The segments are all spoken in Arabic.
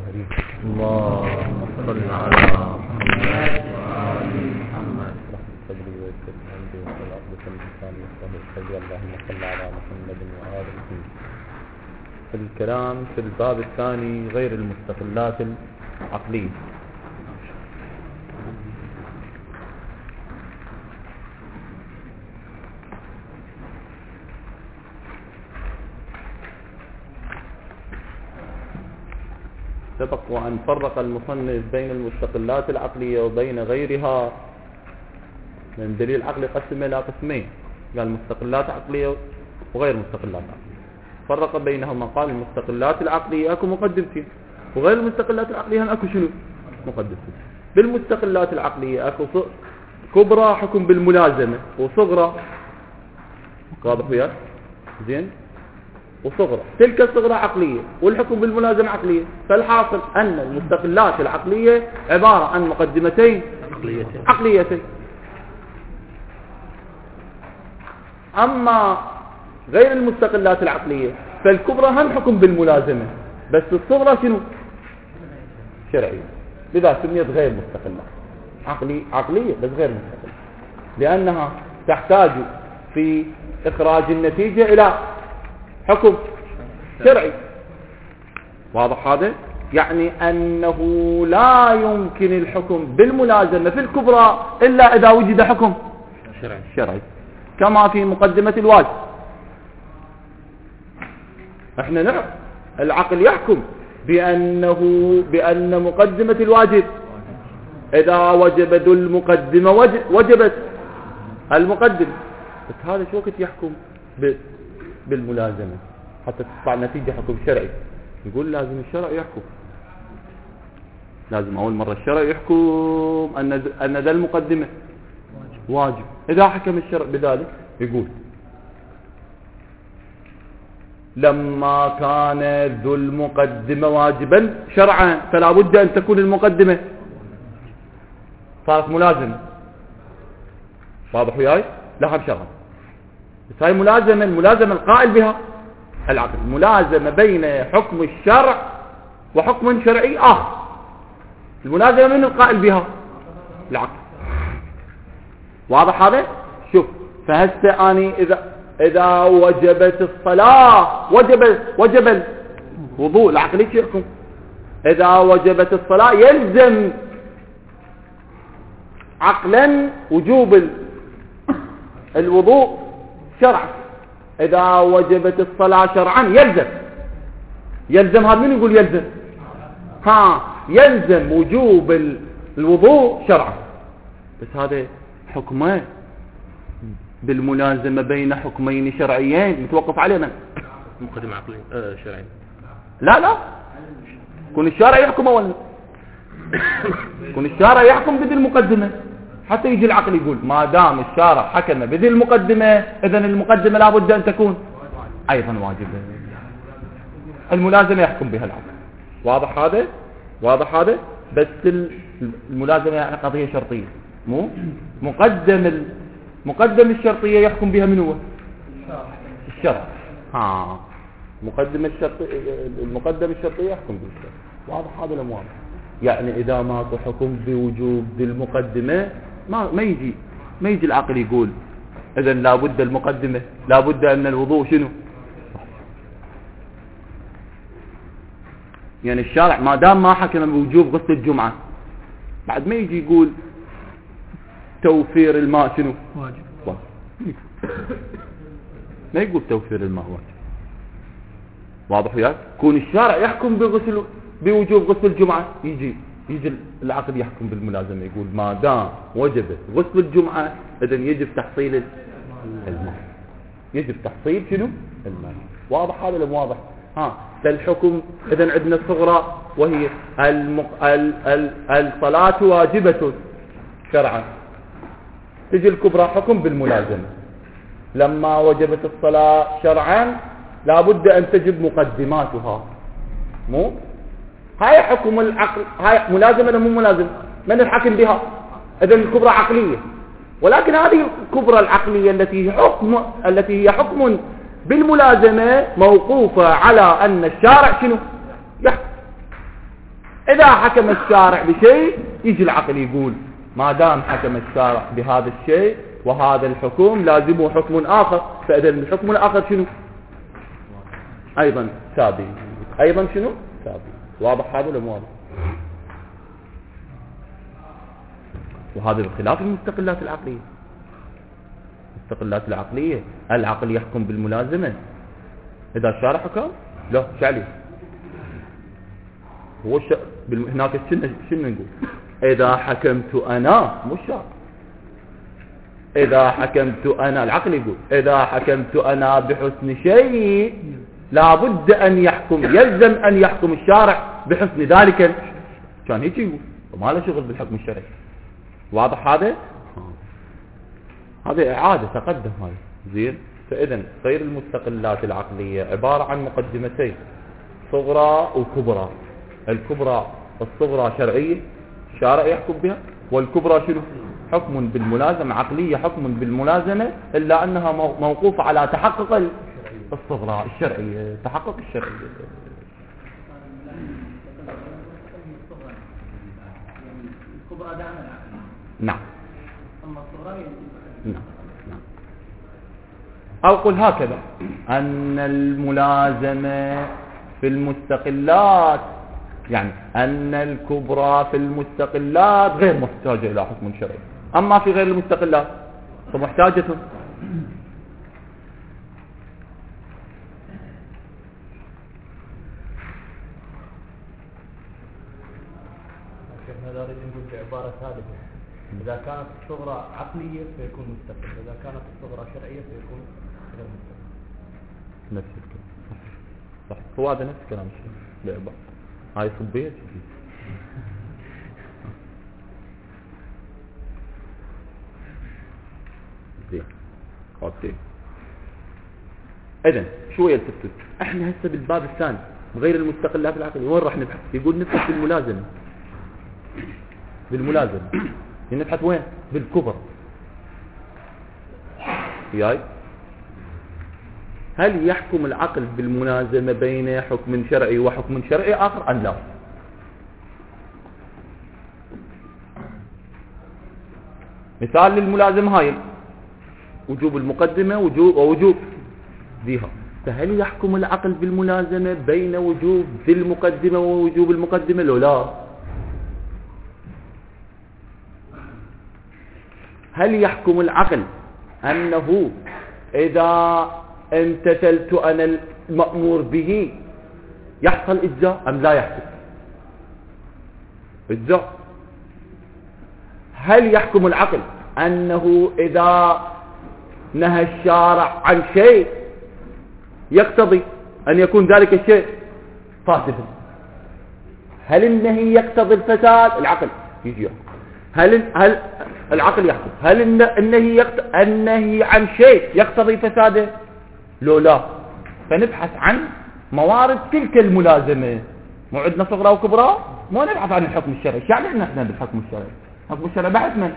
الكريم. اللهم صل على محمد وآل محمد. صدري ويسر عندي وصل عقدة اللسان يفقهوا قولي. اللهم صل على محمد وآل محمد. الكلام في الباب الثاني غير المستقلات العقلية. سبق وأن فرق المصنف بين المستقلات العقلية وبين غيرها من دليل عقلي قسم إلى قسمين، قال مستقلات عقلية وغير مستقلات عقلية. فرق بينهما قال المستقلات العقلية أكو مقدمتين، وغير المستقلات العقلية أكو شنو؟ مقدمتين. بالمستقلات العقلية أكو كبرى حكم بالملازمة وصغرى، واضح وياك؟ زين؟ وصغرى، تلك الصغرى عقلية والحكم بالملازمة عقلية. فالحاصل أن المستقلات العقلية عبارة عن مقدمتين عقليتين. أما غير المستقلات العقلية فالكبرى هم حكم بالملازمة، بس الصغرى شنو؟ شرعية. لذا سميت غير مستقلات عقلية بس غير مستقلة، لأنها تحتاج في إخراج النتيجة إلى حكم شرعي. واضح هذا؟ يعني أنه لا يمكن الحكم بالملازمة في الكبرى إلا إذا وجد حكم شرعي، كما في مقدمة الواجب. احنا نعرف العقل يحكم بأن مقدمة الواجب إذا وجب ذو المقدمة وجبت المقدمة، بس هذا شو وقت يحكم بالملازمة حتى تطلع نتيجة حكم شرعي؟ يقول لازم الشرع يحكم، لازم أول مرة الشرع يحكم أن ذا المقدمة واجب. إذا حكم الشرع بذلك يقول لما كان ذو المقدمة واجبا شرعا فلا بد أن تكون المقدمة صارت ملازمة. واضح وياي؟ لها شرعا، بس هاي الملازمة القائل بها العقل، ملازمة بين حكم الشرع وحكم شرعي آخر. الملازمة من القائل بها العقل. واضح هذا؟ شوف، فهسه أني إذا وجبت الصلاة وجب الوضوء، العقل ايش يحكم؟ إذا وجبت الصلاة يلزم عقلا وجوب الوضوء شرعا. إذا وجبت الصلاة شرعا يلزم هذا من يقول يلزم؟ يلزم وجوب الوضوء شرعا. بس هذا حكمه بالملازمة بين حكمين شرعيين متوقف علينا. مقدمة عقلية شرعي. لا كون الشارع يحكم أولا، كون الشارع يحكم بذي المقدمة حتى يجي العقل يقول ما دام الشارع حكم بذي المقدمة إذن المقدمة لابد أن تكون أيضا واجبة. الملازمة يحكم بها العقل. واضح هذا؟ بس الملازمة يعني قضية شرطية، مو مقدم الشرطية يحكم بها من هو؟ الشرع. المقدم الشرطية يحكم بها الشرع. واضح هذا الأموال؟ يعني إذا ماكو حكم بوجوب المقدمة ما يجي العقل يقول إذن لابد المقدمة، لابد أن الوضوء شنو؟ يعني الشارع ما دام ما حكم بوجوب غسل الجمعة بعد ما يجي يقول توفير الماء شنو؟ واجب. ما يقول توفير الماء واجب. واضح وياك؟ كون الشارع يحكم بوجوب غسل الجمعة يجي العقل يحكم بالملازمة، يقول ما دام وجبت غسل الجمعة إذن يجب تحصيل الماء، يجب تحصيل شنو؟ الماء. واضح هذا ولا واضح؟ فالحكم إذن عندنا الصغرى وهي الصلاة واجبة شرعا. تجي الكبرى حكم بالملازمة، لما وجبت الصلاة شرعا لابد أن تجب مقدماتها. مو هاي حكم العقل، هاي ملازمة ولا مو ملازمة؟ من الحكم بها؟ إذن الكبرى عقلية، ولكن هذه الكبرى العقلية التي هي حكم بالملازمة موقوفة على أن الشارع شنو؟ يحكم. إذا حكم الشارع بشيء يجي العقل يقول ما دام حكم الشارع بهذا الشيء وهذا الحكم لازمه حكم آخر، فإذا الحكم الآخر شنو؟ أيضا سابي، أيضا شنو؟ سابي. واضح هذا ولا مو واضح؟ وهذا بخلاف المستقلات العقلية. المستقلات العقلية العقل يحكم بالملازمة، إذا الشارع حكم لا شعلي هو هناك شنو نقول؟ إذا حكمت أنا مو الشارع، إذا حكمت أنا العقل يقول إذا حكمت أنا بحسن شيء لابد أن يحكم، يلزم أن يحكم الشارع بحسن ذلك. كان هيك يقول وما له شغل بالحكم الشرعي. واضح هذا؟ هذه إعادة تقدم هذا زين. فإذا غير المستقلات العقلية عبارة عن مقدمتين صغرى وكبرى. الكبرى الصغرى شرعية الشارع يحكم بها، والكبرى شنو؟ حكم بالملازمة عقلية، حكم بالملازمة إلا أنها موقوفة على تحقق الصغرى الشرعية، تحقق الشرعية. نعم. نعم. أو قل هكذا أن الملازمة في المستقلات، يعني أن الكبرى في المستقلات غير محتاجة إلى حكم شرعي، أما في غير المستقلات فمحتاجة. هذا نقول بعبارة ثالثة، إذا كانت الصغرى عقلية فيكون مستقل، إذا كانت الصغرى شرعية فيكون غير مستقل. نفس الكلام صح. هو هذا نفس الكلام بعبارة هاي صبية زين. اوكي. اذن شو يلتفت احنا هسه بالباب الثاني غير المستقلات العقلية وين راح نبحث؟ يقول نبحث بالملازمة. بالملازمة نبحث وين؟ بالكبر. ياي هل يحكم العقل بالملازمة بين حكم شرعي وحكم شرعي آخر أم لا؟ مثال للملازمة هاي وجوب المقدمة ووجوب ذيها. فهل يحكم العقل بالملازمة بين وجوب ذي المقدمة ووجوب المقدمة لو لا؟ هل يحكم العقل أنه إذا امتثلت أنا المأمور به يحصل إجزاء أم لا يحصل إجزاء؟ هل يحكم العقل أنه إذا نهى الشارع عن شيء يقتضي أن يكون ذلك الشيء فاسدا؟ هل النهي يقتضي الفساد؟ العقل يجي يحكم. هل العقل يحكم هل النهي عن شيء يقتضي فساده؟ لو لا. فنبحث عن موارد تلك الملازمة. مو عندنا صغرى وكبرى، مو نبحث عن الحكم الشرعي. شو يعني احنا بالحكم الشرعي؟ الحكم الشرعي بحث من؟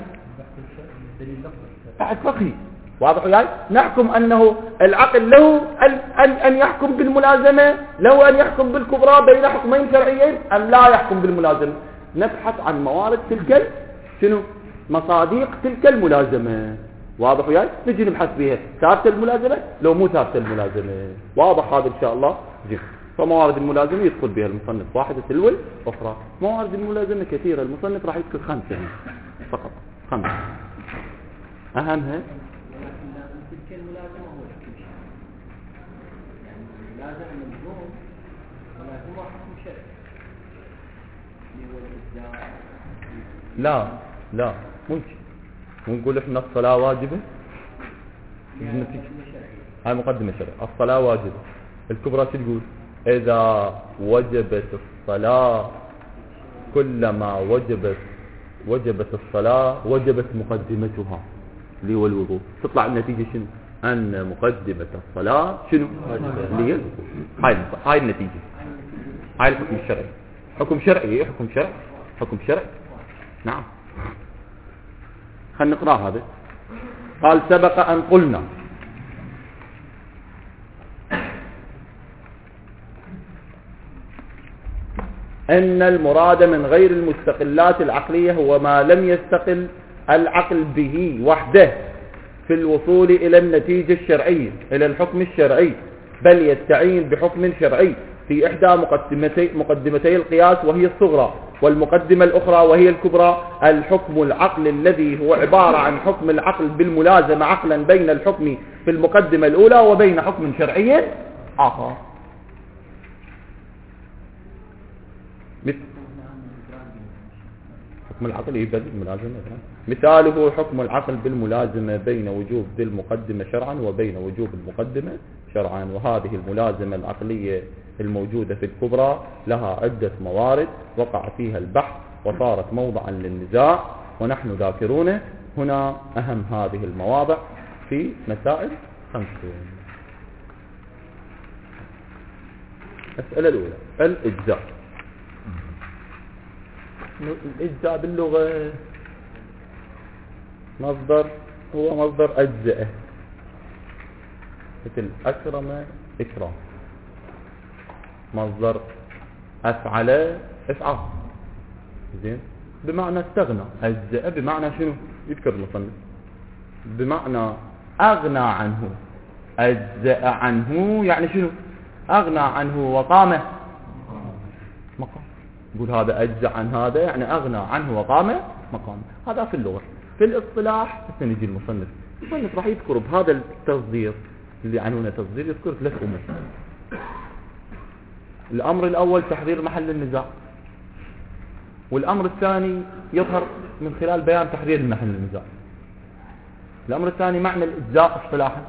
بحث فقهي. واضح وياي؟ نحكم أنه العقل له أن يحكم بالملازمة، له أن يحكم بالكبرى بين حكمين شرعيين أم لا يحكم بالملازمة. نبحث عن موارد تلك شنو؟ مصاديق تلك الملازمة. واضح وياي؟ نجي نبحث بها ثابتة الملازمة لو مو ثابتة الملازمة. واضح هذا إن شاء الله؟ جيد. فموارد الملازمة يدخل بها المصنف واحدة تلو الأخرى. موارد الملازمة كثيرة، المصنف راح يذكر 5 فقط، 5 أهمها. تلك الملازمة هو الحكم الشرعي، يعني الملازمة الملزوم ملازمة حكم شرعي اللي هو الإجزاء. لا ممكن ونقول احنا الصلاة واجبة. هاي مقدمة شرعية. الصلاة واجبة. الكبرى شو تقول؟ إذا وجبت الصلاة كلما وجبت الصلاة وجبت مقدمتها اللي هو الوضوء. تطلع النتيجة شنو؟ أن مقدمة الصلاة شنو؟ اللي هي الوضوء. هاي النتيجة. هاي الحكم الشرعي. حكم شرعي. حكم شرعي. نعم. خلينا نقرأ هذا. قال سبق أن قلنا أن المراد من غير المستقلات العقلية هو ما لم يستقل العقل به وحده في الوصول إلى النتيجة الشرعية، إلى الحكم الشرعي، بل يستعين بحكم شرعي في إحدى مقدمتي القياس وهي الصغرى، والمقدمة الأخرى وهي الكبرى، الحكم العقل الذي هو عبارة عن حكم العقل بالملازمة عقلا بين الحكم في المقدمة الأولى وبين حكم شرعي آخر. حكم العقل يبدأ الملازمة. مثاله حكم العقل بالملازمة بين وجوب ذي المقدمة شرعا وبين وجوب المقدمة شرعا. وهذه الملازمة العقلية الموجودة في الكبرى لها عدة موارد وقع فيها البحث وصارت موضعا للنزاع، ونحن ذاكرون هنا أهم هذه المواضع في مسائل 5. الأسئلة الأولى الإجزاء. الإجزاء باللغة مصدر هو مصدر أجزاء، مثل أكرم إكرام، مصدر أفعل إفعال، زين، بمعنى استغنى. أجزاء بمعنى شنو؟ يذكر المصنف بمعنى أغنى عنه. أجزاء عنه يعني شنو؟ أغنى عنه وقام مقام. يقول هذا أجزاء عن هذا يعني أغنى عنه وقام مقام. هذا في اللغة. في الاصطلاح سنجي المصنف راح يذكر بهذا التصدير اللي عنونه تصدير، يذكر 3 أمور. الأمر الأول تحرير محل النزاع، والأمر الثاني يظهر من خلال بيان تحرير محل النزاع. الأمر الثاني معنى الإجزاء اصطلاحا.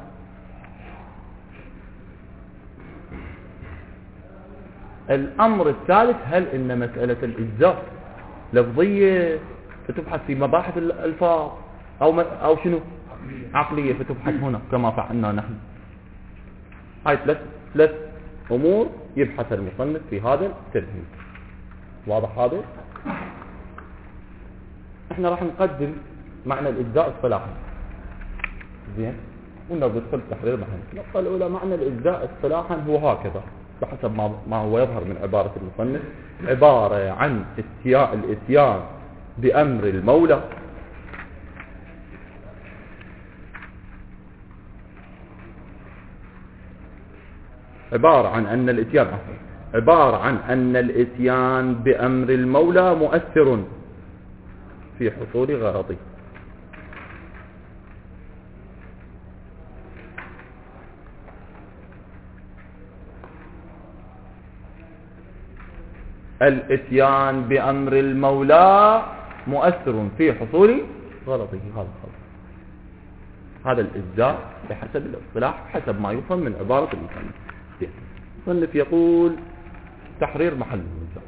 الأمر الثالث هل إن مسألة الإجزاء لفظية فتبحث في مباحث الألفاظ أو شنو عقلية فتبحث هنا كما فعلنا نحن. هاي 3 أمور يبحث المصنف في هذا التمهيد. واضح هذا؟ احنا راح نقدم معنى الإجزاء اصطلاحا، زين، وندخل تحرير محل. النقطة الأولى معنى الإجزاء اصطلاحا هو هكذا بحسب ما هو يظهر من عبارة المصنف: عبارة عن الإتيان بأمر المولى عبارة عن أن الإتيان بأمر المولى مؤثر في حصول غرضه. الإتيان بأمر المولى مؤثر في حصول غرضه. هذا الإجزاء بحسب الاصطلاح حسب ما يفهم من عبارة المصنف. المصنف يقول تحرير محل النزاع.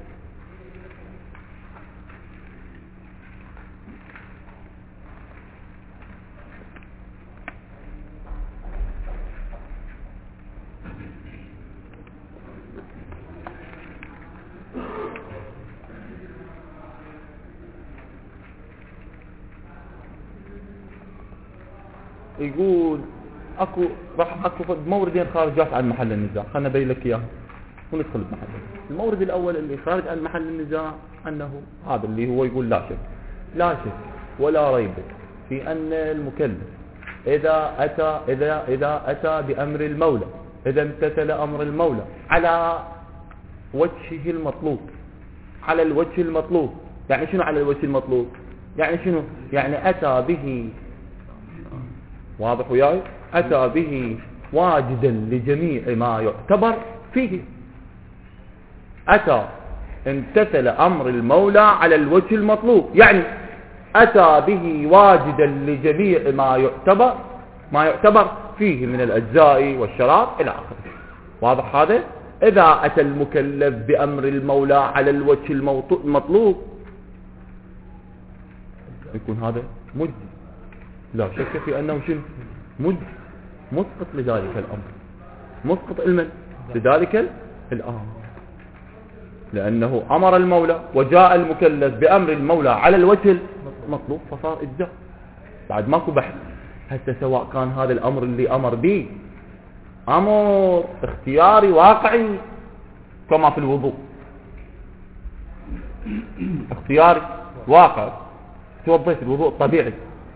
يقول اكو موردين خارجات عن محل النزاع، خلنا نبين لك اياهم وندخل بمحل. المورد الاول اللي خارج عن محل النزاع انه هذا اللي هو يقول لا شك ولا ريب في ان المكلف اذا اتى بامر المولى، اذا امتثل امر المولى على وجهه المطلوب، على الوجه المطلوب. يعني شنو على الوجه المطلوب؟ يعني شنو؟ يعني اتى به، واضح وياي، أتى به واجدا لجميع ما يعتبر فيه. أتى امتثل أمر المولى على الوجه المطلوب، يعني أتى به واجدا لجميع ما يعتبر فيه من الأجزاء والشرائط إلى آخره. واضح هذا؟ إذا أتى المكلف بأمر المولى على الوجه المطلوب يكون هذا مجزي، لا شك في أنه شنو؟ مسقط لذلك الأمر، مسقط لذلك الأمر، لأنه أمر المولى وجاء المكلف بأمر المولى على الوجه المطلوب فصار إجزاء. بعد ماكو بحث. حتى سواء كان هذا الأمر اللي أمر به أمر اختياري واقعي كما في الوضوء، اختياري واقع، توضيت الوضوء الطبيعي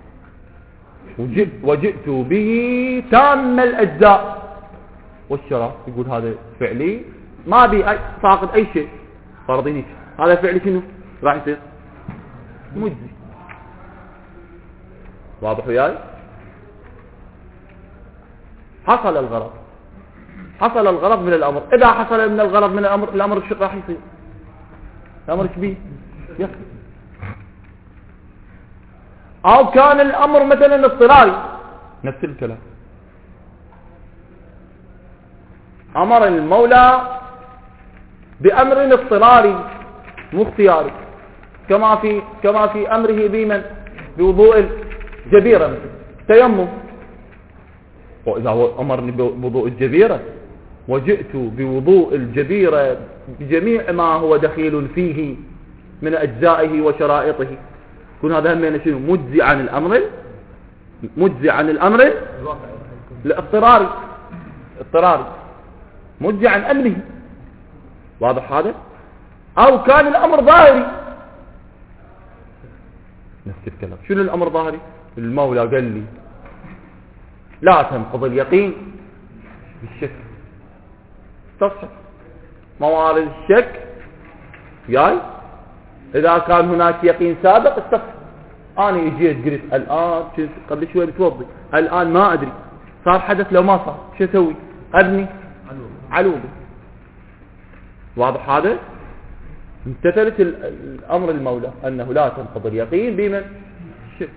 وجئت به تام الأجزاء، والشرع يقول هذا فعلي ما بي فاقد أي شيء فرضيني، هذا فعلي شنو راح يصير مجزي. واضح وياي؟ حصل الغرض، حصل الغرض من الأمر. إذا حصل من الغرض من الأمر، الأمر شو راح يصير؟ الأمر شبيه يخفي. أو كان الأمر مثلا اضطراري، نفس الكلام، أمر المولى بأمر اضطراري مو اختياري، كما في أمره بمن بوضوء الجبيرة مثل تيمم. وإذا هو أمرني بوضوء الجبيرة وجئت بوضوء الجبيرة بجميع ما هو دخيل فيه من أجزائه وشرائطه، يكون هذا هم شنو؟ مجزي عن الأمر، مجزي عن الأمر الاضطراري، اضطراري مجزي عن أمره. واضح هذا؟ أو كان الأمر ظاهري، نفس الكلام. شنو الأمر ظاهري؟ المولى قال لي لا تنقض اليقين بالشك، تصحح موارد الشك جاي. إذا كان هناك يقين سابق استصحح. أنا اجيت قلت الآن قبل شوي بتوضي، الآن ما أدري صار حدث لو ما صار شو أسوي؟ أبني علوبي. واضح هذا؟ امتثلت الأمر المولى أنه لا تنقض اليقين بمن؟ الشك،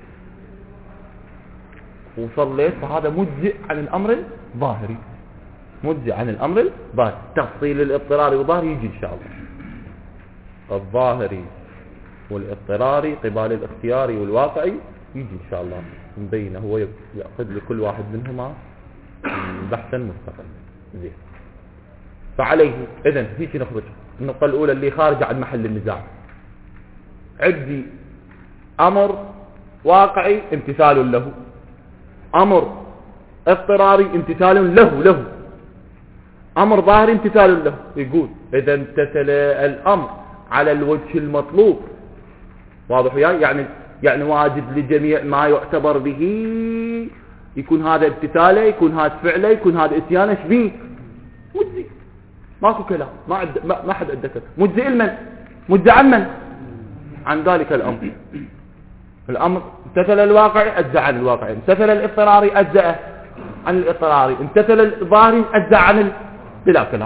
وصليت، فهذا مجزئ عن الأمر الظاهري، مجزئ عن الأمر الظاهري. تفصيل الاضطراري والظاهري يجي إن شاء الله. الظاهري والاضطراري قبال الاختياري والواقعي يجي إن شاء الله نبينه، هو يأخذ لكل واحد منهما بحثا مستقل. زين. فعليه إذن هيك نخرج النقطة الأولى اللي خارجة عن محل النزاع. عندي أمر واقعي امتثال له، أمر اضطراري امتثال له، أمر ظاهري امتثال له. يقول إذا امتثل الأمر على الوجه المطلوب، واضح وياي؟ يعني واجب لجميع ما يعتبر به، يكون هذا امتثاله، يكون هذا فعله، يكون هذا اتيانه، شبيه مجزي، ماكو كلام، ما حد عنده كلام. مجزي المن؟ مجزي عن من؟ عن ذلك الأمر. الأمر امتثل الواقع أجزأ عن الواقع، امتثل الاضطراري أجزأ عن الاضطراري، امتثل الظاهري أجزأ عن بلا كلام.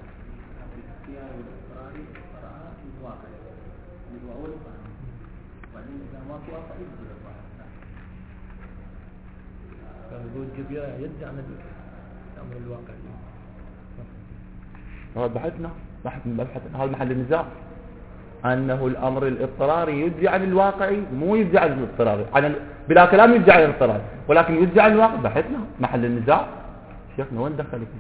الجبيرة يدعي عن الأمر الواقعي. هذا بحثنا هذا محل النزاع، أنه الأمر الاضطراري يدعي عن الواقعي، مو يدعي عن الاضطراري، بلا كلام يدعي عن الاضطراري، ولكن يدعي عن الواقع. بحثنا محل النزاع. شيخنا وين دخلكم؟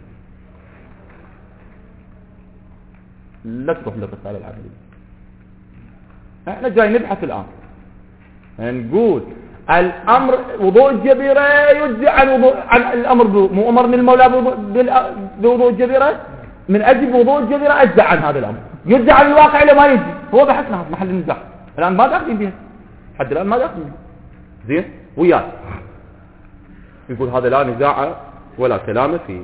لا تروح للرسالة العملية، احنا جاي نبحث الآن. نقول الأمر وضوء الجبيرة يجزي عن الأمر مو أمر من المولى بوضوء الجبيرة، من أجل وضوء الجبيرة أجزأ عن هذا الأمر، يجزي عن الواقع إلى ما يجزي. هو بحثنا هذا محل النزاع، الآن ما داخلين بها، حد الآن ما داخلين بها. زين وياك يقول هذا لا نزاع ولا كلام فيه.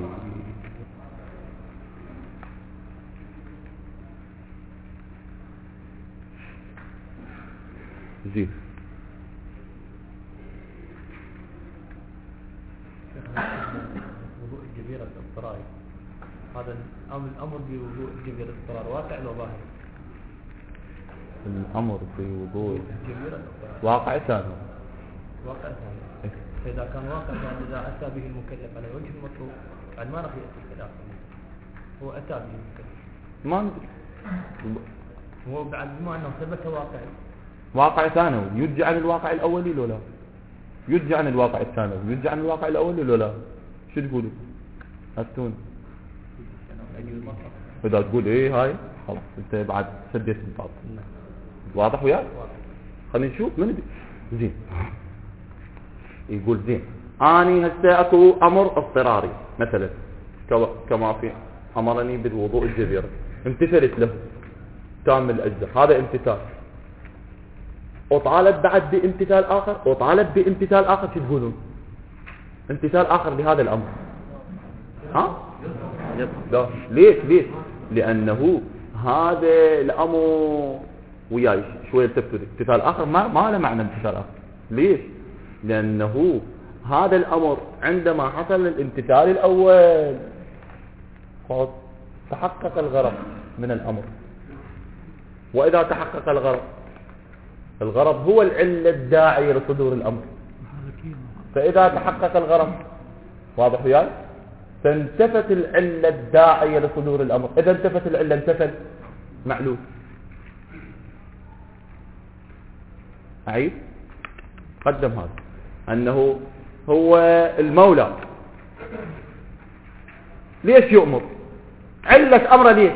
زين وضوء الجبيرة الاضطراري، هذا الأمر بوضوء الجبيرة الاضطرار واقع ولا ظاهر؟ الأمر بوضوء الجبيرة واقع ثاني، واقع ثاني. فإذا كان واقع ثاني، إذا أتى به المكلف على وجه المطلوب، بعد ما راح يأتي الخلاف، هو أتى به المكلف ما ندري، هو بعد بما أنه ثبت واقع ثانوي يرجع عن الواقع الأولي ولا لا؟ يرجع عن الواقع الثانوي يرجع عن الواقع الأولي ولا لا؟ شو تقولوا؟ أفتون. إذا تقول إيه هاي خلاص أنت بعد سديت الباب. واضح وياك؟ خلينا نشوف من دي. زين يقول زين أني هسه أكو أمر اضطراري مثلا كما في أمرني بالوضوء الجبيرة، امتثلت له، تام الأجزاء، هذا امتثال. وطالب بعد بامتثال آخر، وطالب بامتثال آخر. شو تقولون؟ امتثال آخر لهذا الأمر. ها؟ لا، ليش؟ لأنه هذا الأمر وياي شوية التفتوا امتثال آخر ما له معنى امتثال آخر. ليش؟ لأنه هذا الأمر عندما حصل الامتثال الأول تحقق الغرض من الأمر. وإذا تحقق الغرض هو العلة الداعية لصدور الأمر. فإذا تحقق الغرض، واضح وياي، فانتفت العلة الداعية لصدور الأمر. إذا انتفت العلة انتفت معلول. أعيد قدم هذا أنه هو المولى ليش يؤمر؟ علة أمره ليش؟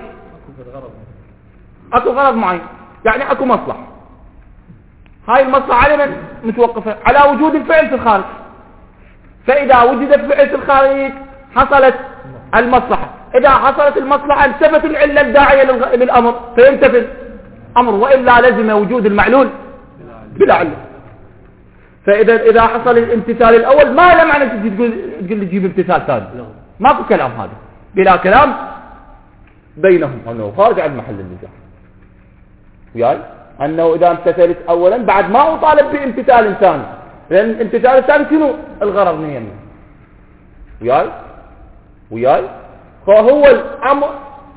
أكو غرض معين، يعني أكو مصلحة. هاي المصلحة على من متوقفة؟ على وجود الفعل في الخارج. فإذا وجد الفعل في الخارج حصلت المصلحة. إذا حصلت المصلحة انتفت العلة الداعية للأمر فينتفي الأمر، وإلا لزم وجود المعلول بلا علة. فإذا حصل الامتثال الأول ما له معنى تقول لي جيب امتثال ثاني. ماكو كلام، هذا بلا كلام بينهم، أنه خارج عن محل النزاع. وياي أنه إذا امتثلت أولا بعد ما أطالب بامتثال ثاني، لأن الامتثال الثاني شنو الغرض من يمه؟ وياي فهو الأمر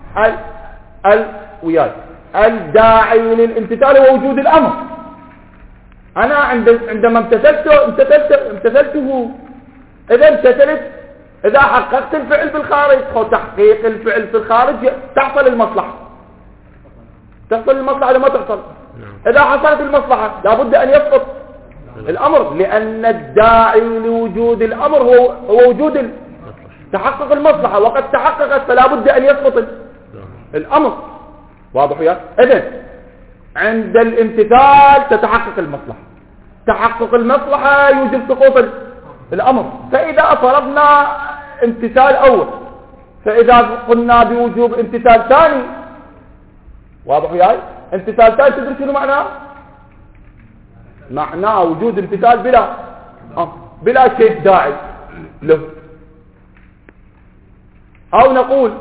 وياي الداعي للامتثال هو وجود الأمر. أنا عندما امتثلته إذا حققت الفعل في الخارج أو تحقيق الفعل في الخارج تحصل المصلحة. لما تحصل، إذا حصلت المصلحة لابد أن يسقط الأمر، لأن الداعي لوجود الأمر هو وجود تحقق المصلحة، وقد تحققت فلا بد أن يسقط الأمر. واضح يا؟ إذن عند الامتثال تتحقق المصلحة، تحقق المصلحة يوجب سقوط الأمر. فإذا فرضنا امتثال أول، فإذا قلنا بوجوب امتثال ثاني، واضح يا؟ امتثال ثاني تدري شنو معناه؟ معناه وجود امتثال بلا شيء داعي له. أو نقول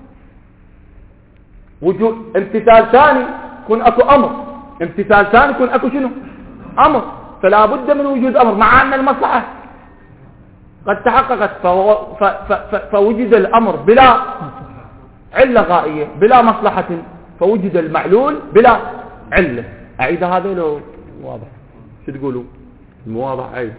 وجود امتثال ثاني يكون اكو امر، امتثال ثاني يكون اكو شنو؟ امر. فلا بد من وجود امر، مع ان المصلحه قد تحققت فوجد الامر بلا عله غائيه، بلا مصلحه، فوجد المعلول بلا عله. اعيد هذا لو واضح؟ شو تقولوا؟ المواضح عيد.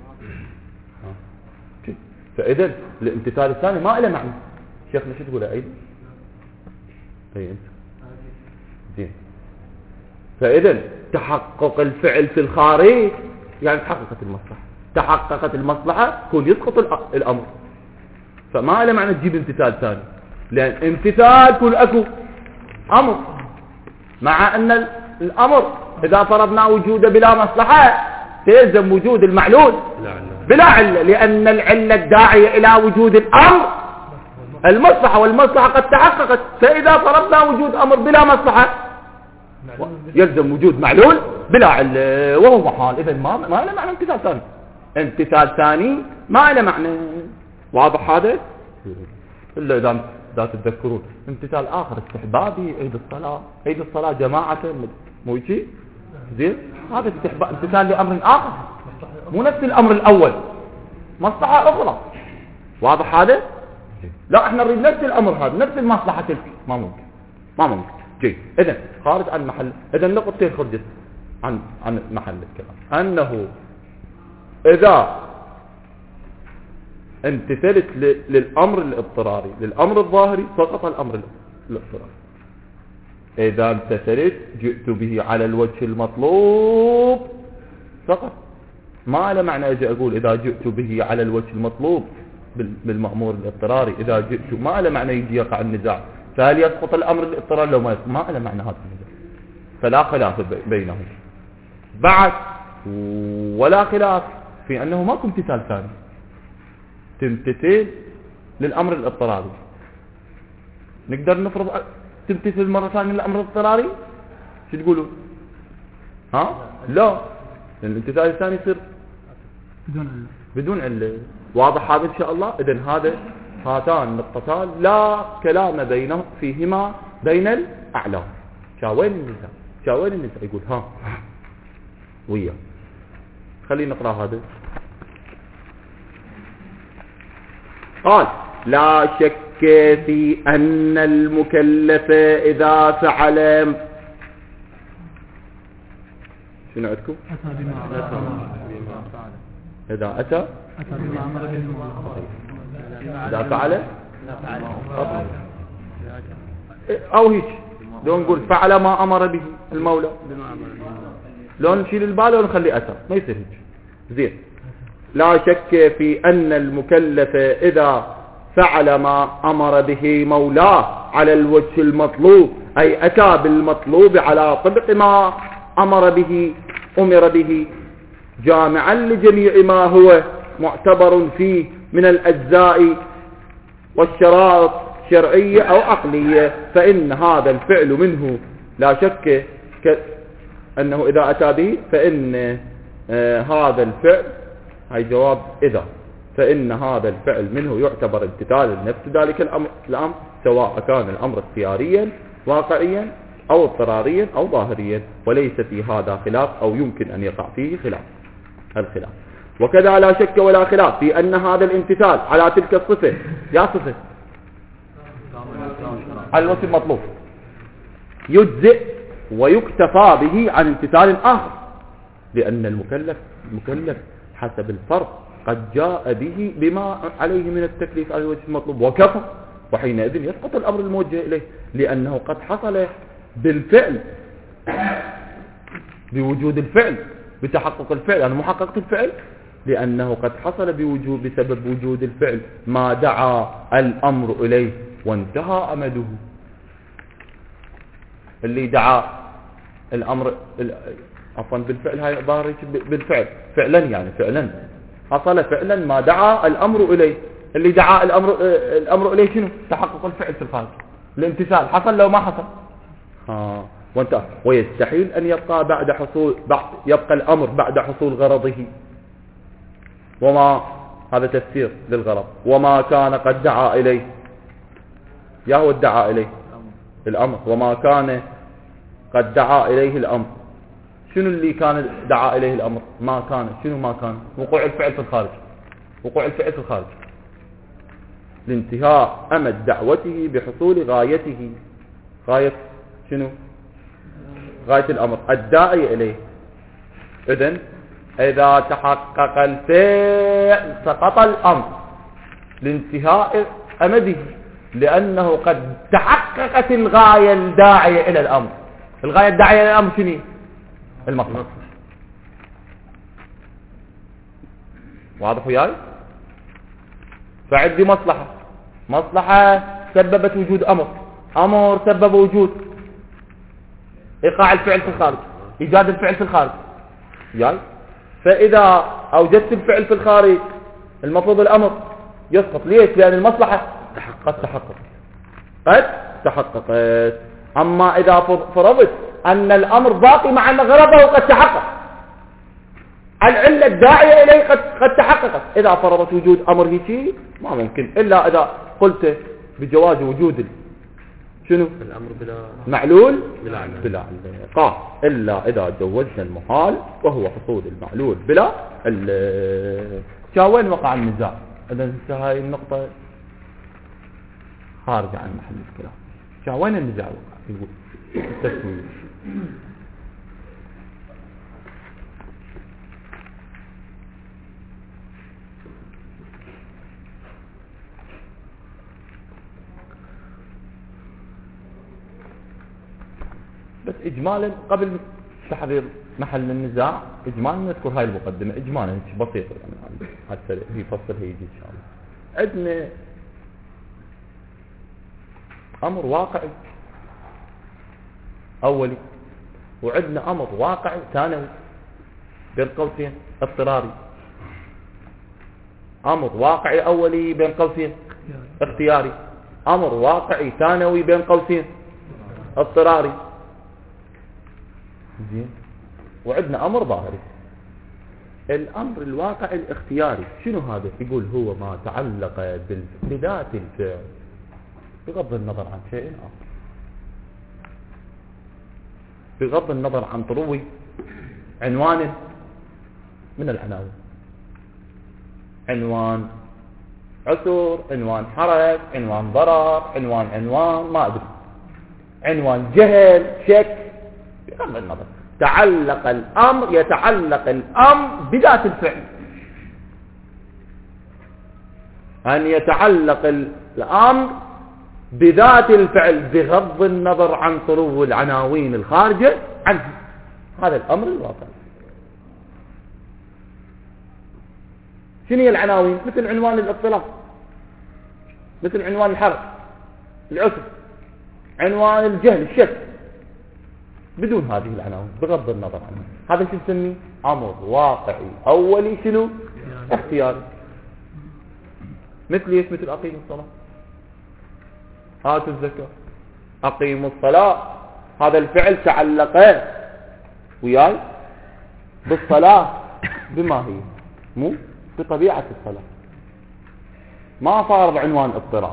فاذا الامتثال الثاني ما له معنى. شيخنا شو تقول؟ اعيد. اي انت زين. فاذا تحقق الفعل في الخارج يعني تحققت المصلحة يكون يسقط الامر. فما له معنى تجيب امتثال ثاني، لان امتثال يكون اكو امر، مع ان الامر اذا فرضنا وجوده بلا مصلحة تلزم وجود المعلول بلا علة، لان العلة الداعية الى وجود الامر المصلحة، والمصلحة قد تحققت. فإذا فرضنا وجود أمر بلا مصلحة يلزم وجود معلول بلا علة، وهو محال. إذن ما له معنى امتثال ثاني. امتثال ثاني ما له معنى. واضح هذا؟ إلا إذا تتذكرون امتثال آخر استحبابي، عيد الصلاة جماعة، مو يجي زين. هذا امتثال لأمر آخر، مو نفس الأمر الأول، مصلحة أخرى. واضح هذا؟ لا احنا نريد نفس الامر هذا، نفس المصلحه تلك. ما ممكن. جيد. اذا خارج عن محل. اذا نقطتين خرجت عن محل الكلام، انه اذا امتثلت للامر الاضطراري، للامر الظاهري، سقط الامر الاضطراري. اذا امتثلت جئت به على الوجه المطلوب سقط. ما له معنى اجي اقول اذا جئت به على الوجه المطلوب بالمأمور الاضطراري، إذا جئت ما له معنى يجي يقع النزاع، فهل يسقط الأمر الاضطراري لو ما له معنى هذا النزاع. فلا خلاف بينهم بعد، ولا خلاف في أنه ماكو امتثال ثاني، تمتثل للأمر الاضطراري. نقدر نفرض تمتثل مرة ثانية الأمر الاضطراري؟ شو تقولون؟ ها؟ لا، لأن الامتثال الثاني يصير بدون علة. واضح هذا إن شاء الله؟ إذن هاتان النقطتان لا كلام بينهم فيهما بين الأعلام. شاوين النزاع يقول ها ويا. خلينا نقرأ هذا. قال لا شك في أن المكلف إذا فعل شنو عندكم؟ إذا أتى إذا فعل أو هيك لو نقول فعل ما أمر به المولى، لو نشيل البال لو نخلي أتى ما يصير هيك. زين. لا شك في أن المكلف إذا فعل ما أمر به مولاه على الوجه المطلوب، أي أتى بالمطلوب على طبق ما أمر به جامعا لجميع ما هو معتبر فيه من الأجزاء والشرائط شرعية أو عقلية، فإن هذا الفعل منه لا شك أنه إذا أتى به فإن هذا الفعل، هاي جواب إذا، فإن هذا الفعل منه يعتبر امتثال لنفس ذلك الأمر، سواء كان الأمر اختياريا واقعيا أو اضطراريا أو ظاهريا، وليس في هذا خلاف أو يمكن أن يقع فيه الخلاف. وكذا لا شك ولا خلاف في أن هذا الامتثال على تلك الصفة، يا صفة على الوجه المطلوب، يجزئ ويكتفى به عن امتثال آخر، لأن المكلف حسب الفرض قد جاء به بما عليه من التكليف على الوجه المطلوب وكفى، وحينئذ يسقط الأمر الموجه إليه، لأنه قد حصل بالفعل، بوجود الفعل، بتحقق الفعل. أنا محققة الفعل لأنه قد حصل بسبب وجود الفعل ما دعا الأمر إليه وانتهى أمده. اللي دعا الأمر عفوا بالفعل، هاي ظاهر بالفعل فعلا، يعني فعلا حصل فعلا ما دعا الأمر إليه. اللي دعا الأمر إليه شنو؟ تحقق الفعل في الخارج، الامتثال حصل لو ما حصل وانتهى. ويستحيل أن يبقى يبقى الأمر بعد حصول غرضه، وما هذا تفسير للغرض، وما كان قد دعا إليه، يا هو ادعى إليه الأمر، وما كان قد دعا إليه الأمر. شنو اللي كان دعا إليه الأمر؟ ما كان. شنو ما كان؟ وقوع الفعل في الخارج، لانتهاء أمد دعوته بحصول غايته. غاية شنو؟ غاية الأمر الداعي إليه. إذن إذا تحقق الفعل سقط الأمر لانتهاء أمده، لأنه قد تحققت الغاية الداعية إلى الأمر. الغاية الداعية إلى الأمر شنو؟ المصلحة. واضح وياي؟ فعندي مصلحة سببت وجود أمر سبب وجود إيقاع الفعل في الخارج، إيجاد الفعل في الخارج. جاي؟ فإذا أوجدت الفعل في الخارج المفروض الأمر يسقط. ليش؟ لأن المصلحة قد تحققت. أما إذا فرضت أن الأمر باقي مع أن غرضه قد تحقق، العلة الداعية إليه قد تحققت، إذا فرضت وجود أمر هيك ما ممكن، إلا إذا قلت بجواز وجود شنو؟ الأمر بلا معلول بلا علاقة، إلا إذا جوزنا المحال وهو حصول المعلول بلا وين وقع النزاع؟ إذا هاي النقطة خارجة عن محل الكلام. وين النزاع وقع؟ يقول التسوية. بس إجمالا قبل تحرير محل النزاع إجمالا نذكر هاي المقدمة إجمالا بسيطة، يعني حتى في فصل هيجي إن شاء الله. عندنا أمر واقعي أولي، وعندنا أمر واقعي ثانوي بين قوسين اضطراري. أمر واقعي أولي بين قوسين اختياري، أمر واقعي ثانوي بين قوسين اضطراري. زين. وعندنا أمر ظاهري. الأمر الواقع الاختياري شنو هذا؟ يقول هو ما تعلق بذات الفعل بغض النظر عن شيء آخر، بغض النظر عن طروي عنوان من العناوين، عنوان عسر، عنوان حرج، عنوان ضرر، عنوان ما أدري، عنوان جهل، شك، بغض النظر يتعلق الأمر بذات الفعل. أن يتعلق الأمر بذات الفعل بغض النظر عن طرو العناوين الخارجة عنه. هذا الأمر الواقع. شنو هي العناوين؟ مثل عنوان الاضطراب، مثل عنوان الحرج، العسر، عنوان الجهل، الشك، بدون هذه العناوين بغض النظر عنها. هذا شو نسميه؟ أمر واقعي أولي شنو؟ اختياري. مثل ايش؟ مثل أقيموا الصلاة، آتوا الزكاة، أقيموا الصلاة. هذا الفعل تعلق وياي بالصلاة بما هي، مو بطبيعة الصلاة، ما صار بعنوان اضطراب.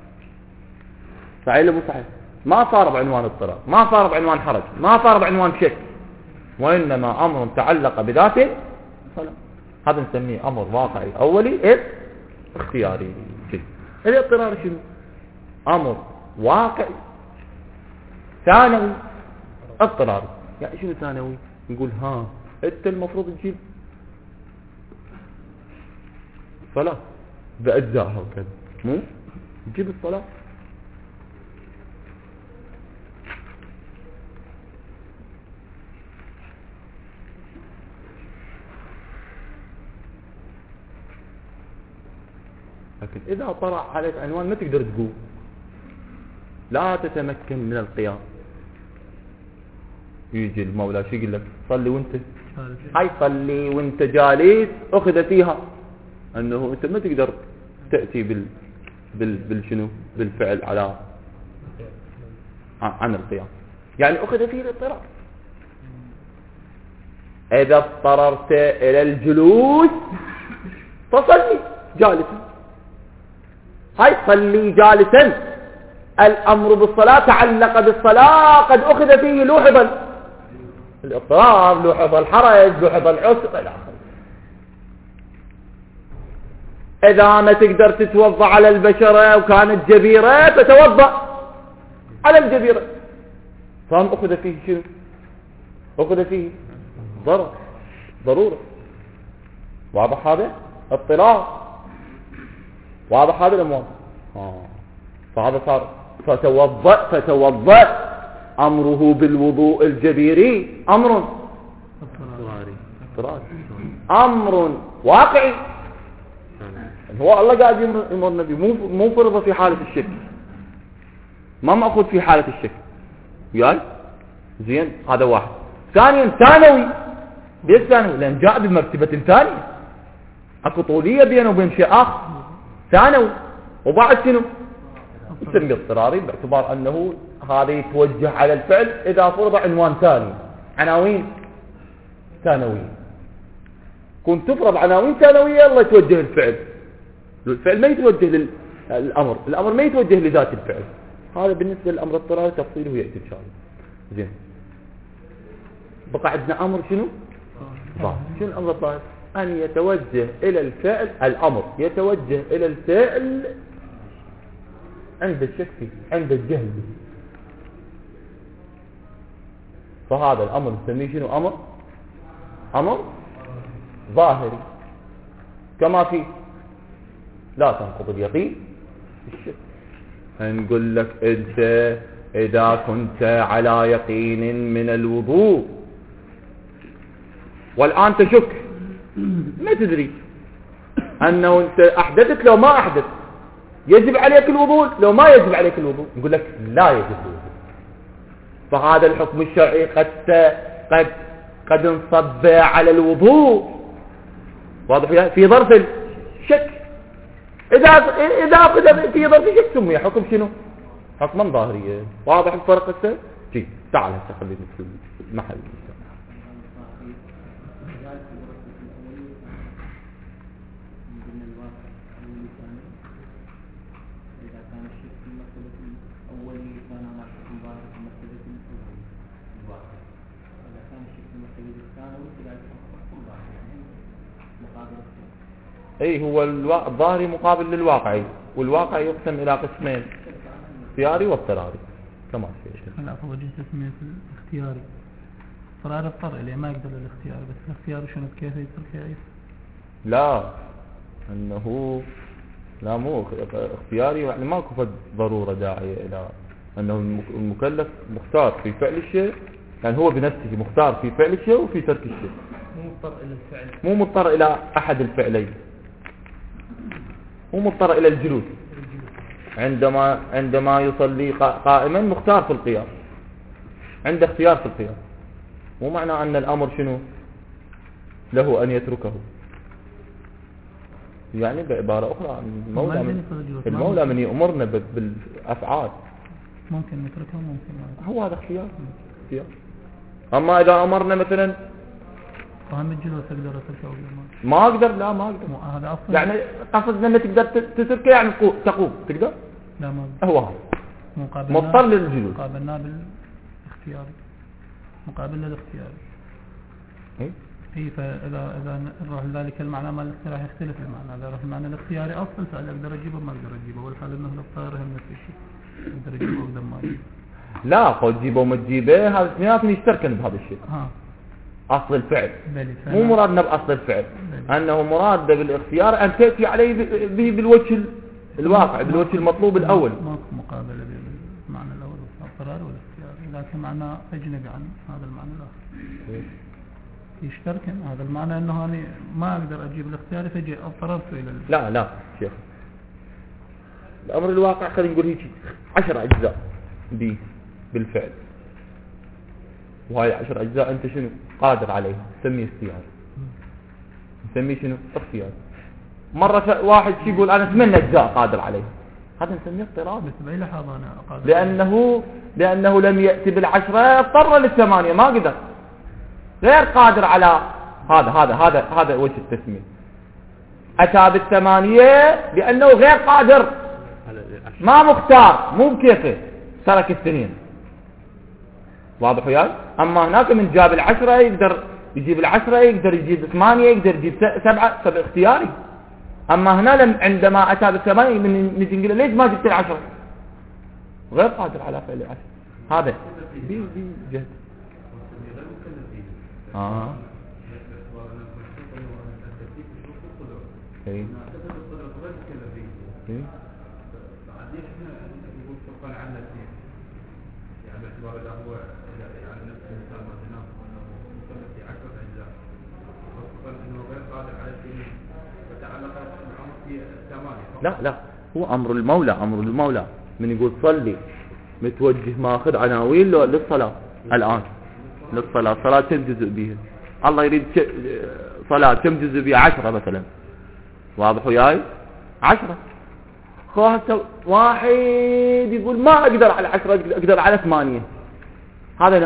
صحيح مو صحيح؟ ما صار بعنوان اضطراب، ما صار بعنوان حرج، ما صار بعنوان شك، وإنما أمر تعلق بذاته الصلاة. هذا نسميه أمر واقعي أولي اختياري. الاضطرار شنو؟ أمر واقعي ثانوي اضطراري. يعني شنو ثانوي؟ نقول أنت المفروض تجيب صلاة بأجزائها وكذا، مو تجيب الصلاة. لكن إذا طلع عليك عنوان ما تقدر تقوم، لا تتمكن من القيام، يجي المولى شو يقول لك؟ صلي وانت هاي صلي وانت جالس، أخذ فيها أنه أنت ما تقدر تأتي بالشنو؟ بالفعل على عن القيام. يعني أخذ فيه الاضطرار. إذا اضطررت إلى الجلوس فصلي جالسا، هاي صلي جالسا. الأمر بالصلاة تعلق بالصلاة، قد أخذ فيه لوحظ الاضطرار، لوحظ الحرج، لوحظ العسر إلى آخره. إذا ما تقدر تتوضأ على البشرة وكانت جبيرة فتوضأ على الجبيرة، فهم أخذ فيه شنو؟ أخذ فيه ضرورة. واضح هذا؟ اضطرار. واضح هذا الأمور؟ فهذا صار فتوضأ أمره بالوضوء الجبيري أمر اضطراري، أمر واقعي. هو الله قاعد يمر النبي، مو فرض في حالة الشك، ما مأخذ في حالة الشك. وياي زين، هذا واحد. ثانيا ثانوي. ليش ثانوي؟ لأن جاء بمرتبة ثانية، اكو طولية بينه وبين شيء آخر. ثانوي. وبعد شنو؟ نسميه اضطراري باعتبار أنه هذا يتوجه على الفعل إذا فرض عنوان ثاني، عناوين ثانوية. كنت تفرض عناوين ثانوية الله يتوجه الفعل ما يتوجه للأمر، الأمر ما يتوجه لذات الفعل. هذا بالنسبة للأمر الاضطراري تفصيله يأتي إن شاء الله. زين، بقى عندنا أمر شنو؟ شنو الأمر الظاهر؟ أن يتوجه إلى الفعل، الأمر يتوجه إلى الفعل عند الشك فيه، عند الجهل به. فهذا الأمر نسميه شنو؟ أمر ظاهري. كما في لا تنقض اليقين بالشك. نقول لك أنت إذا كنت على يقين من الوضوء والآن تشك، ما تدري أنه أنت أحدثت لو ما أحدث، يجب عليك الوضوء لو ما يجب عليك الوضوء، نقول لك لا يجب الوضوء. فهذا الحكم الشرعي قد انصب على الوضوء، واضح؟ في ظرف الشك. إذا في ظرف الشك سمي حكم شنو؟ اصلا ظاهريه. واضح الفرق هسه؟ جي تعال هسه خلينا في المحل. اي هو الظاهري مقابل للواقعي، والواقعي يقسم الى قسمين، اختياري واضطراري. تمام شيء. لا هو جهة تسمية الاختياري، اضطراري اضطر اليه ما يقدر الاختياري، بس الاختياري شنو كيف يصير كيف؟ لا انه لا مو اختياري، يعني ماكو فد ضرورة داعية الى انه المكلف مختار في فعل الشيء، يعني هو بنفسه مختار في فعل الشيء وفي ترك الشيء، مو مضطر الى الفعل، مو مضطر الى احد الفعلين، مو مضطر الى الجلوس. عندما يصلي قائما مختار في القيام، عنده اختيار في القيام، مو معنى ان الامر شنو له ان يتركه. يعني بعبارة اخرى المولى من يأمرنا بالافعال ممكن نتركه ممكن ما. هو هذا اختيار. اما اذا امرنا مثلا فهم الجلوس اقدر اتركه ولا ما اقدر، لا ما اقدر. هذا اصلا يعني قصدنا انك تقدر تتركه، يعني تقوم تقدر. لا ما هو هذا مضطر للجلوس. مقابلنا بالاختياري، مقابل للاختياري. اي فاذا نروح لذلك المعنى مال الاختيار يختلف المعنى. اذا رحنا المعنى الاختياري اصل فعل اقدر اجيبه ما اقدر اجيبه، والحال انه الاضطرار هم نفس الشيء، اقدر اجيبه واقدر ما اجيبه. لا خذ جيبه وما تجيبه هذا اثنيناتهم يشتركن بهذا الشيء. اصل الفعل مو مرادنا باصل الفعل، انه مراد بالاختيار ان تاتي عليه به بالوجه الواقع، بالوجه المطلوب الاول. ماكو مقابله بالمعنى الاول الاضطرار والاختيار، لكن معنى اجنبي عن هذا المعنى الاخر. يشتركن هذا المعنى انه انا ما اقدر اجيب الاختياري فجي اضطررت الى لا شيخ، الامر الواقع خلينا نقول هيك 10 اجزاء بالفعل، وهاي 10 اجزاء انت شنو قادر عليها، نسميه اختيار، نسميه شنو اختيار. مرة واحد شي يقول انا 8 اجزاء قادر عليها، هذا نسميه اضطرار. بس باي لحظة انا قادر، لانه لم يأتي بالعشرة، اضطر لل8 ما قدر، غير قادر على هذا وجه التسمية. اتى بال8 لانه غير قادر، ما مختار، مو بكيفه، ترك السنين. واضح وياي؟ اما هناك من جاب 10 يقدر يجيب 10، يقدر يجيب 8، يقدر يجيب 7 اختياري. اما هنا عندما اتى بال8 نجي نقول ليش ما جبت 10؟ غير قادر على فعل 10. هذا جهد. اي لا هو امر المولى من يقول صلي متوجه ماخذ عناوين للصلاة الان، للصلاة صلاة كم جزء بيها؟ الله يريد صلاة كم جزء بيها؟ 10 مثلا. واضح وياي؟ 10. خاصة واحد يقول ما اقدر على 10، اقدر على 8. هذا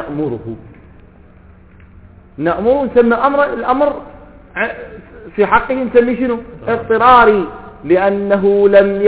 نأمره نسمى الامر في حقه نسميه شنو؟ اضطراري، لانه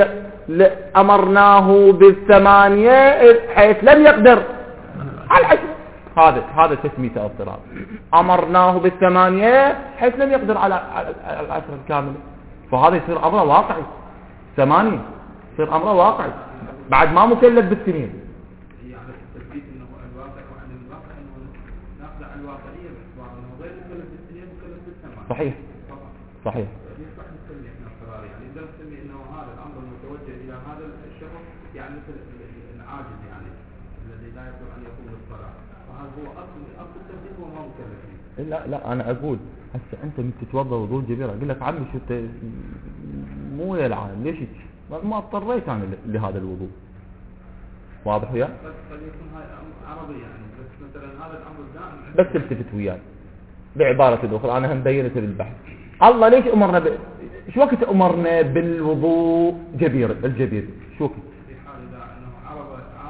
امرناه بال8 حيث لم يقدر على 10. هذا تسميته اضطرار. امرناه بال8 حيث لم يقدر على 10 الكامله، فهذا يصير امره واقعي. 8 يصير امره واقعي بعد ما مكلف بالسنين. يعني التثبيت انه الواقع وعن الواقع انه ناخذ عن الواقعيه باعتبار انه غير مكلف بالسنين مكلف بالثمان. صحيح. يصبح نسمي احنا اضطرار، يعني نقدر نسمي انه هذا الامر المتوجه الى هذا الشخص يعني مثل العاجز، يعني الذي لا يقدر ان يقوم بالصلاه، وهذا هو اصل التثبيت هو ما مكلف فيه. لا انا اقول هسه انت من تتوضا وضوء جبير، اقول لك عمي شو مو ويا العالم ليش ما اضطريت انا لهذا الوضوء. واضح وياه؟ بس قد يكون هاي عربي يعني، بس مثلا هذا الامر دائم بس التفت وياي بعبارة اخرى انا هم بينت بالبحث. الله ليش امرنا شو وقت امرنا بالوضوء الجبير؟ شو وقت؟ في حال اذا انه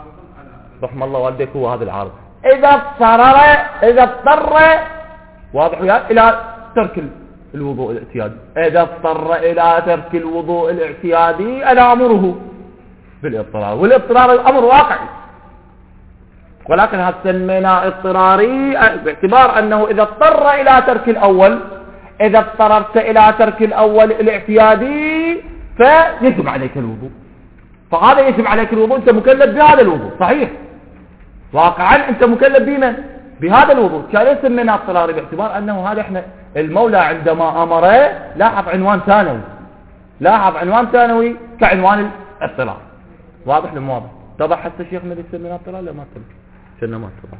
رحم الله والديك هو هذا العارض. إذا اضطر واضح وياك إلى ترك الوضوء الاعتيادي، إذا اضطر إلى ترك الوضوء الاعتيادي أنا أمره بالاضطرار، والاضطرار أمر واقعي، ولكن هذا سمينا اضطراري باعتبار أنه إذا اضطر إلى ترك الأول، إذا اضطررت إلى ترك الأول الاعتيادي فيجب عليك الوضوء، فهذا يجب عليك الوضوء، أنت مكلف بهذا الوضوء صحيح، واقعا أنت مكلف بمن؟ بهذا الوضوء. كان سمينا اضطراري باعتبار أنه هذا إحنا المولى عندما أمره لاحظ عنوان ثانوي، لاحظ عنوان ثانوي كعنوان الاضطرار. واضح لم واضح؟ اتضح حتى الشيخ من يسمينا اضطرار لا ما اتضح؟ شنو ما اتضح؟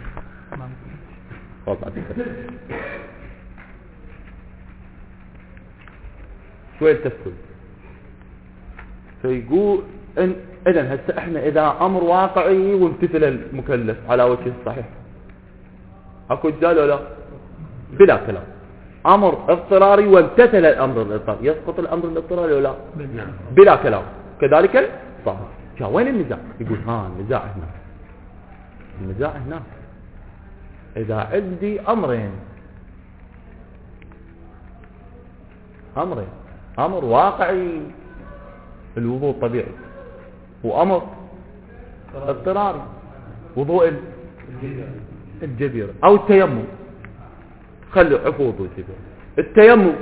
شوية التفصيل. فيقول إذن هسه احنا إذا أمر واقعي وامتثل المكلف على وجه الصحيح أكو جدال ولا؟ بلا كلام. أمر اضطراري وامتثل الأمر الاضطراري يسقط الأمر الاضطراري ولا؟ بلا كلام. كذلك صحيح. وين النزاع؟ يقول النزاع هنا. النزاع هنا إذا عندي أمرين، أمر واقعي الوضوء طبيعي، وأمر اضطراري وضوء الجبيرة أو التيمم. خلوا عفو وضوء الجبيرة. التيمم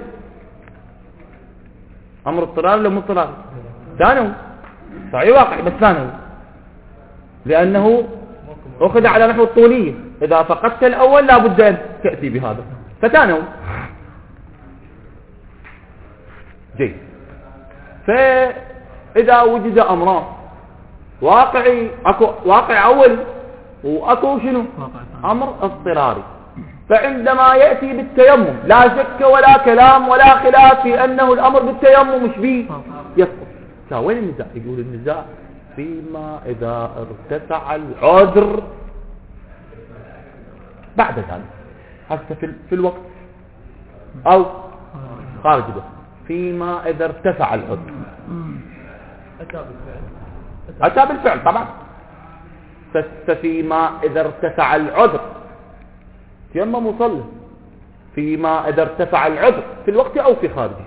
أمر اضطراري ولا مو اضطراري؟ ثانوي صحيح واقعي بس ثانوي، لأنه أخذ على نحو الطولية، إذا فقدت الأول لابد أن تأتي بهذا، فتانوا جيد. فإذا وجد أمران واقعي، أكو واقع أول وأكو شنو أمر اضطراري، فعندما يأتي بالتيمم لا شك ولا كلام ولا خلاف في أنه الأمر بالتيمم مش بيه يسقط. وين النزاع؟ يقول النزاع فيما إذا ارتفع العذر بعد ذلك، حتى في الوقت أو خارج الوقت، فيما إذا ارتفع العذر أتى بالفعل طبعا. ففيما إذا ارتفع العذر تيمم وصلى، فيما إذا ارتفع العذر في الوقت أو في خارجه.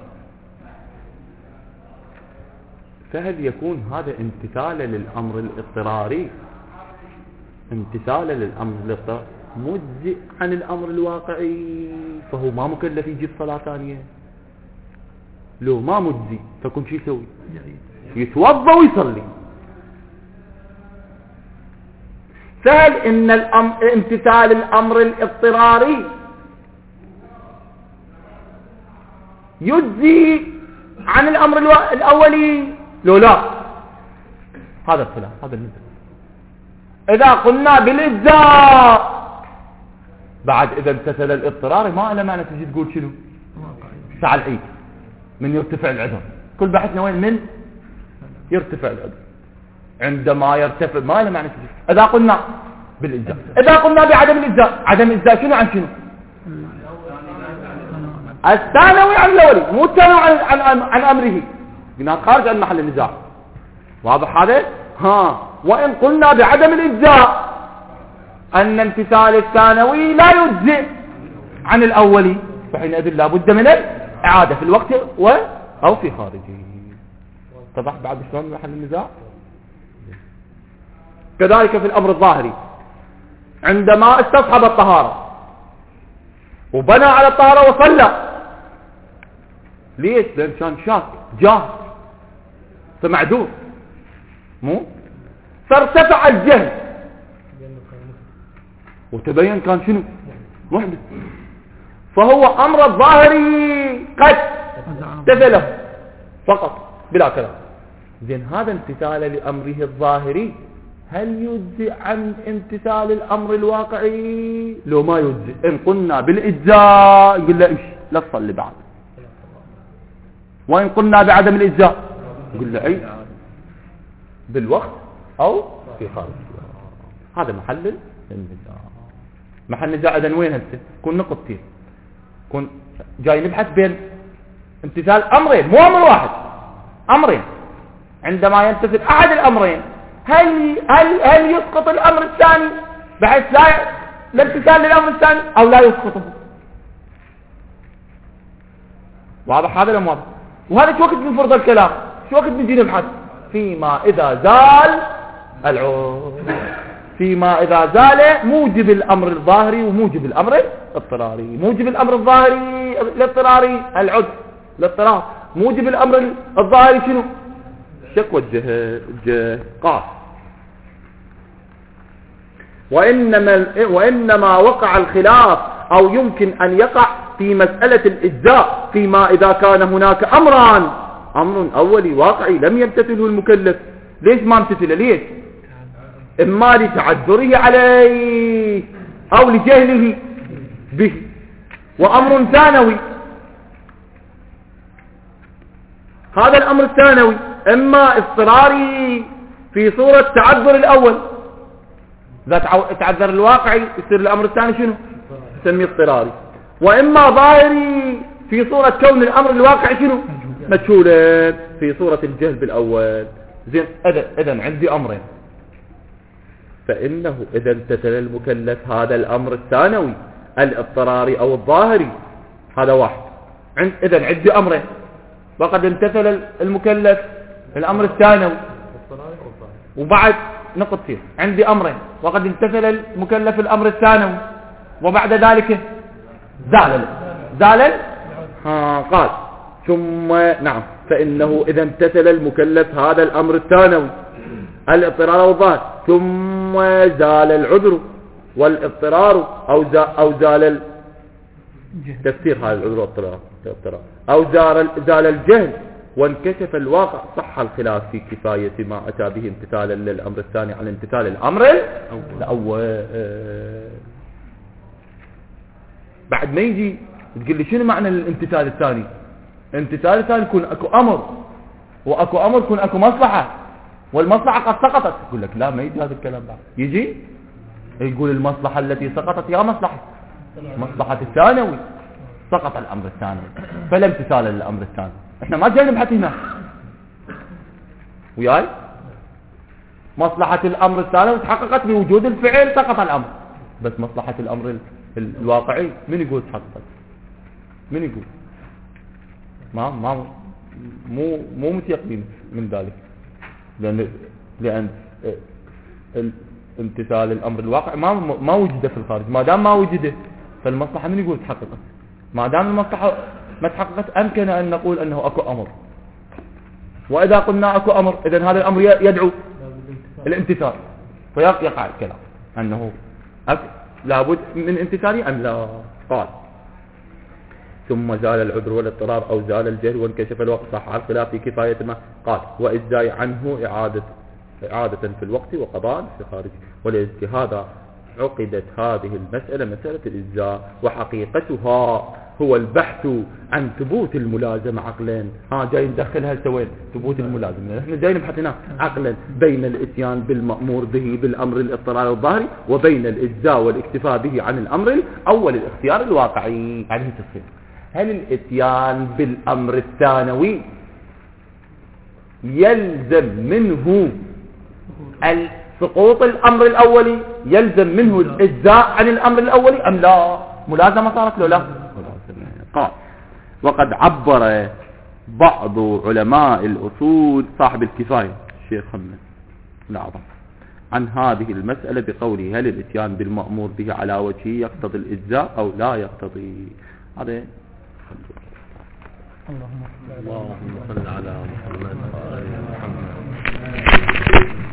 فهل يكون هذا امتثالا للأمر الاضطراري، امتثالا للأمر الاضطراري مجزئ عن الأمر الواقعي، فهو ما مكلف يجيب صلاة ثانية؟ لو ما مجزي فكون شو يسوي؟ يتوضا ويصلي. فهل ان امتثال الأمر الاضطراري يجزي عن الأمر الأولي؟ لو لا، هذا الخلاف، هذا النزاع. إذا قلنا بالإجزاء بعد إذا امتثل الاضطراري ما له معنى تجي تقول شنو ساعة العيد من يرتفع العذر. كل بحثنا وين من يرتفع العذر، عندما يرتفع ما له معنى تجي. إذا قلنا بالإجزاء، إذا قلنا بعدم الإجزاء، عدم الإجزاء شنو عن شنو؟ الثانوي عن الأولي، مو الثانوي عن أمره، قلنا خارج عن محل النزاع. واضح هذا؟ وإن قلنا بعدم الإجزاء أن امتثال الثانوي لا يجزئ عن الأولي، فحينئذ لا بد من الإعادة في الوقت أو في خارجه. اتضح بعد شلون محل النزاع؟ كذلك في الأمر الظاهري، عندما استصحب الطهارة وبنى على الطهارة وصلى، ليش؟ لأن كان شاك جاهل فمعذور، مو فارتفع الجهل وتبين كان شنو محدث، فهو أمر الظاهري قد امتثله فقط بلا كلام. زين هذا امتثال لأمره الظاهري هل يجزئ عن امتثال الأمر الواقعي؟ لو ما يجزئ. إن قلنا بالإجزاء يقول له إيش لا تصلي بعد، وإن قلنا بعدم الإجزاء يقول له أي بالوقت أو في خارج. هذا محل النزاع. محل النزاع إذن وين هسه؟ كون نقطتين، كون جاي نبحث بين امتثال أمرين، مو أمر واحد، أمرين. عندما يمتثل أحد الأمرين هل يسقط الأمر الثاني بحيث لا امتثال للأمر الثاني أو لا يسقطه؟ واضح هذا ولا واضح؟ وهذا شو وقت بنفرض الكلام؟ شو وقت بنجي نبحث؟ فيما إذا زال العذر، فيما إذا زال موجب الأمر الظاهري وموجب الأمر الاضطراري. موجب الأمر الظاهري الاضطراري العذر الاضطرار، موجب الأمر الظاهري شنو؟ الشك والجهل. قال وإنما وقع الخلاف أو يمكن أن يقع في مسألة الإجزاء فيما إذا كان هناك أمر أولي واقعي لم يمتثله المكلف. ليش ما امتثله؟ ليش؟ إما لتعذره عليه أو لجهله به، وأمر ثانوي. هذا الأمر الثانوي إما اضطراري في صورة تعذر الأول، إذا تعذر الواقعي يصير الأمر الثاني شنو؟ يسميه اضطراري. وإما ظاهري في صورة كون الأمر الواقعي شنو؟ مجهولا في صورة الجهل بالأول. زين، إذن عندي أمرين، فإنه إذا امتثل المكلف هذا الأمر الثانوي الاضطراري أو الظاهري، هذا واحد. إذن عندي أمرين، وقد امتثل المكلف الأمر الثانوي، وبعد نقط فيه عندي أمرين، وقد امتثل المكلف الأمر الثانوي، وبعد ذلك زال قال ثم نعم، فإنه إذا امتثل المكلف هذا الأمر الثانوي الاضطرار والظاهر ثم زال العذر والاضطرار أو زال تفسير هذا العذر والاضطرار أو زال الجهل وانكشف الواقع، صح الخلاف في كفاية ما أتى به امتثالا للأمر الثاني عن امتثال الأمر الأول. بعد ما يجي تقول لي شنو معنى الامتثال الثاني؟ الامتثال الثاني يكون اكو امر، واكو امر يكون اكو مصلحة، والمصلحة قد سقطت. يقول لك لا، ما يجي هذا الكلام بعد. يجي يقول المصلحة التي سقطت يا مصلحة الثانوي، سقط الامر الثانوي فلا امتثال للامر الثاني. احنا ما جاي نبحث هنا وياي، مصلحة الامر الثانوي تحققت بوجود الفعل، سقط الامر. بس مصلحة الامر الواقعي من يقول تحققت؟ من يقول؟ مو متيقنين من ذلك، لأن امتثال الأمر الواقع ما وجد في الخارج. ما دام ما وجده فالمصلحة من يقول تحققت؟ ما دام المصلحة ما تحققت أمكن أن نقول أنه أكو أمر، وإذا قلنا أكو أمر إذن هذا الأمر يدعو الامتثال، فيقع الكلام أنه لابد من امتثالي أم لا. قال ثم زال العذر والاضطرار أو زال الجهل وانكشف الوقت، صح على الخلاف في كفاية ما قال وإجزاء عنه إعادة في الوقت وقضاء في خارجه. ولهذا عقدت هذه المسألة مسألة الإجزاء، وحقيقتها هو البحث عن ثبوت الملازمة عقلا. جاي ندخلها سوين ثبوت الملازمة، نحن جاي نبحث هنا عقلا بين الاتيان بالمأمور به بالأمر الاضطراري الظاهري وبين الإجزاء والاكتفاء به عن الأمر الأول الاختيار الواقعي. عليه تصفيق، هل الاتيان بالأمر الثانوي يلزم منه سقوط الأمر الأولي، يلزم منه الإجزاء عن الأمر الأولي أم لا؟ ملازمة صارت له لا. قال وقد عبر بعض علماء الأصول صاحب الكفاية الشيخ محمد الأعظم عن هذه المسألة بقوله هل الاتيان بالمأمور به على وجهه يقتضي الإجزاء أو لا يقتضي. هذا اللهم صل على محمد وآل محمد.